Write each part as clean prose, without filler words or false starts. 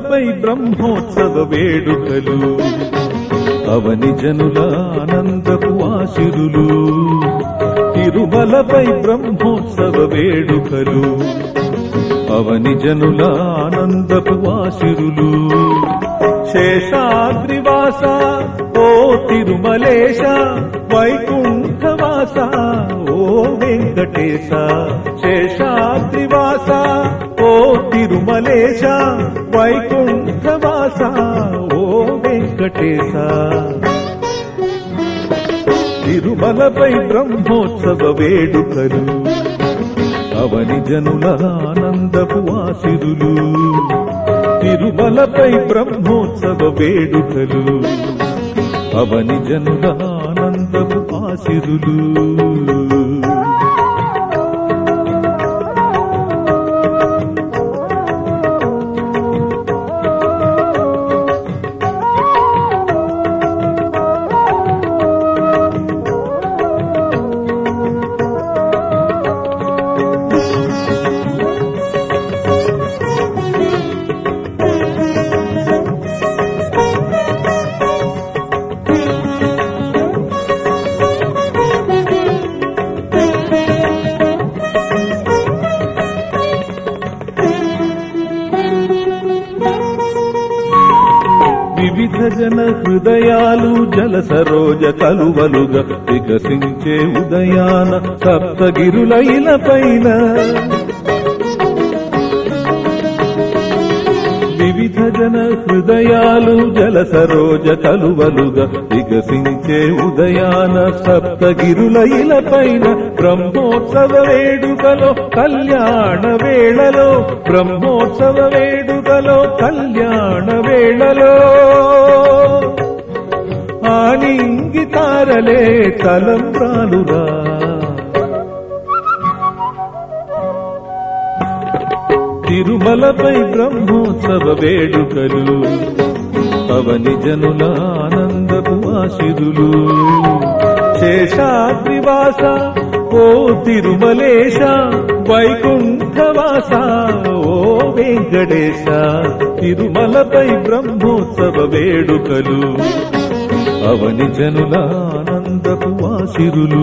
తిరుమలపై బ్రహ్మోత్సవ వేడుకలు అవని జనుల ఆనందపు ఆశిరులు తిరుమలపై బ్రహ్మోత్సవ వేడుకలు అవని జనుల ఆనందపు ఆశిరులు శేషాద్రివాస ఓ తిరుమలేశ వైకుంఠవాస ఓ వెంకటేశ శేషాద్రివాస ఓ తిరుమలేశ వైకుంఠవాస ఓ వెంకటేశ తిరుమలపై బ్రహ్మోత్సవ వేడుకలు అవని జనుల ఆనందపు ఆశిరులు తిరుమలపై బ్రహ్మోత్సవ వేడుకలు అవని జనుల ఆనందపు ఆశిరులు వివిధ జన హృదయాలు జల సరోజ కలువలుగా వికసించే ఉదయాన సప్తగిరుల ఇలపైన వివిధ జన హృదయాలు జల సరోజ కలువలుగా వికసించే ఉదయాన సప్తగిరుల ఇలపైన బ్రహ్మోత్సవ వేడుకలో కళ్యాణ వేళలో బ్రహ్మోత్సవ వేడుకలో కళ్యాణ వేళలో ఆనింగి తారలే తలంబ్రాలురా తిరుమలపై బ్రహ్మోత్సవ వేడుకలు అవని జనుల ఆనందపు ఆశిరులు శేషాద్రివాస ఓ తిరుమలేశ వైకుంఠవాస ఓ వెంకటేశ తిరుమలపై బ్రహ్మోత్సవ వేడుకలు అవని జనుల ఆనందపు ఆశిరులు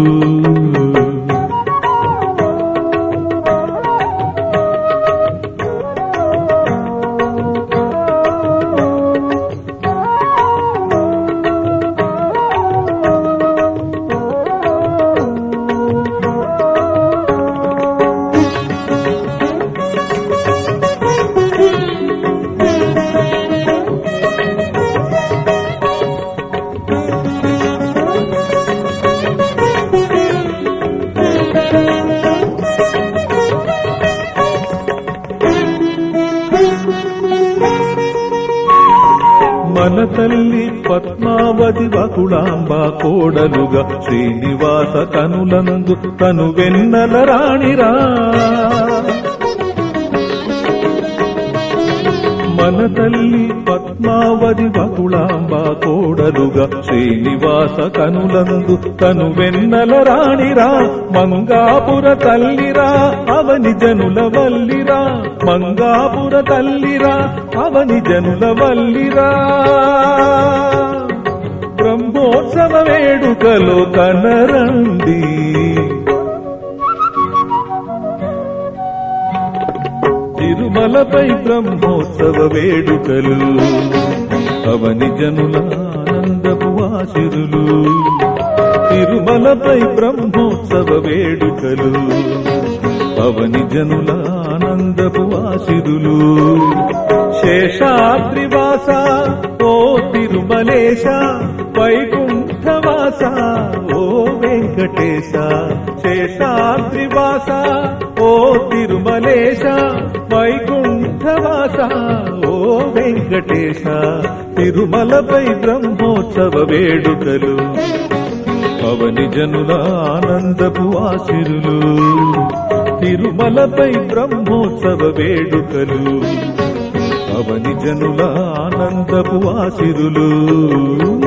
మన తల్లి పద్మావతి వకుళాంబ కోడలుగా శ్రీనివాస కనులందు తను వెన్నెల రాణిరా మన తల్లి పద్మావతి వకుళాంబ కోడలుగా శ్రీనివాస కనులందు తను వెన్నెల రాణిరా మంగాపుర తల్లిరా అవని జనుల వల్లిరా మంగాపుర తల్లిరా అవని జనుల వల్లిరా బ్రహ్మోత్సవ వేడుకలో కనరండి తిరుమలపై బ్రహ్మోత్సవ వేడుకలు అవని జనుల ఆనందపు ఆశిరులు తిరుమలపై బ్రహ్మోత్సవ వేడుకలు అవని జనుల ఆనందపు ఆశిరులు శేషాద్రివాస ఓ తిరుమలేశ వైకుంఠవాస ఓ వెంకటేశ శేషాద్రివాస ఓ తిరుమలేశ వైకుంఠవాస ఓ వెంకటేశ తిరుమలపై బ్రహ్మోత్సవ వేడుకలు అవని జనుల ఆనందపు ఆశిరులు తిరుమలపై బ్రహ్మోత్సవ వేడుకలు అవని జనుల ఆనందపు ఆశిరులు